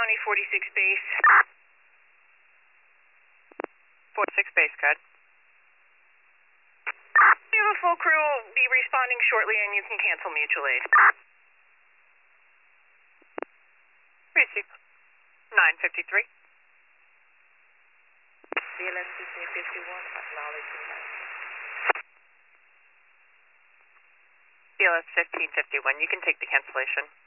County 46 base. 46 base, code. We have a full crew will be responding shortly and you can cancel mutual aid. Receive. 953. BLS 1551, acknowledging that. BLS 1551, you can take the cancellation.